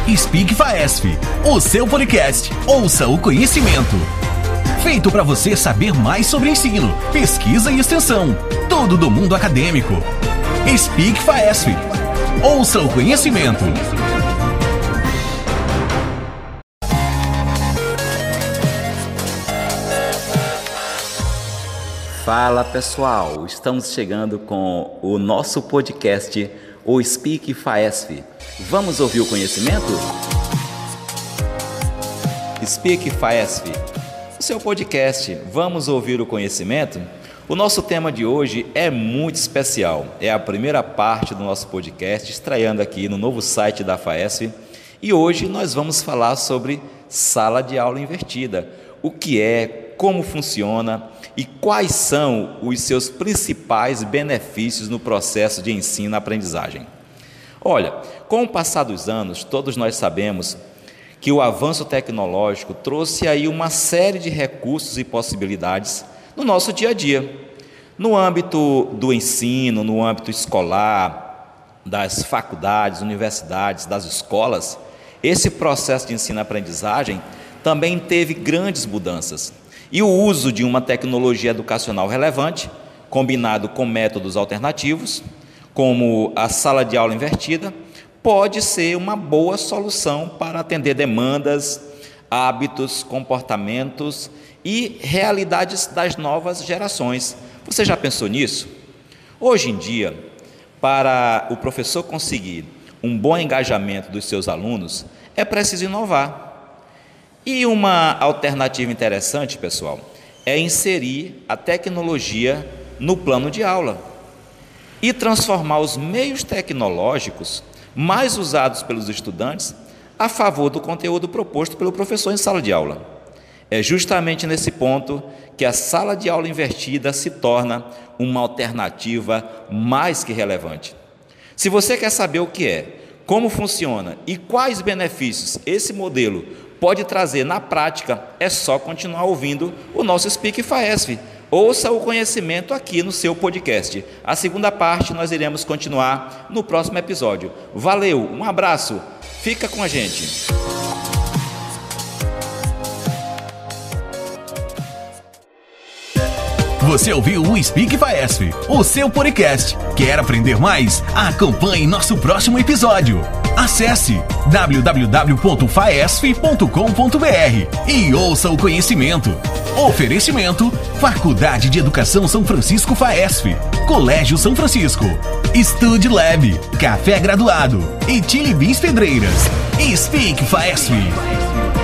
Speak Faesp, o seu podcast. Ouça o conhecimento. Feito para você saber mais sobre ensino, pesquisa e extensão. Tudo do mundo acadêmico. Speak Faesp. Ouça o conhecimento. Fala pessoal, estamos chegando com o nosso podcast, o Speak Faesp. Vamos ouvir o conhecimento? Speak Faesp, o seu podcast. Vamos ouvir o conhecimento? O nosso tema de hoje é muito especial. É a primeira parte do nosso podcast, estreando aqui no novo site da Faesp. E hoje nós vamos falar sobre sala de aula invertida. O que é, como funciona e quais são os seus principais benefícios no processo de ensino-aprendizagem. Olha, com o passar dos anos, todos nós sabemos que o avanço tecnológico trouxe aí uma série de recursos e possibilidades no nosso dia a dia. No âmbito do ensino, no âmbito escolar, das faculdades, universidades, das escolas, esse processo de ensino-aprendizagem também teve grandes mudanças. E o uso de uma tecnologia educacional relevante, combinado com métodos alternativos, como a sala de aula invertida, pode ser uma boa solução para atender demandas, hábitos, comportamentos e realidades das novas gerações. Você já pensou nisso? Hoje em dia, para o professor conseguir um bom engajamento dos seus alunos, é preciso inovar. E uma alternativa interessante, pessoal, é inserir a tecnologia no plano de aula e transformar os meios tecnológicos mais usados pelos estudantes a favor do conteúdo proposto pelo professor em sala de aula. É justamente nesse ponto que a sala de aula invertida se torna uma alternativa mais que relevante. Se você quer saber o que é, como funciona e quais benefícios esse modelo pode trazer na prática, é só continuar ouvindo o nosso Speak Faesp. Ouça o conhecimento aqui no seu podcast. A segunda parte nós iremos continuar no próximo episódio. Valeu, um abraço, fica com a gente. Você ouviu o Speak Faesp, o seu podcast. Quer aprender mais? Acompanhe nosso próximo episódio. Acesse www.faesp.com.br e ouça o conhecimento. Oferecimento: Faculdade de Educação São Francisco Faesp, Colégio São Francisco, Study Lab, Café Graduado e Chili Beans Pedreiras. Speak Faesp.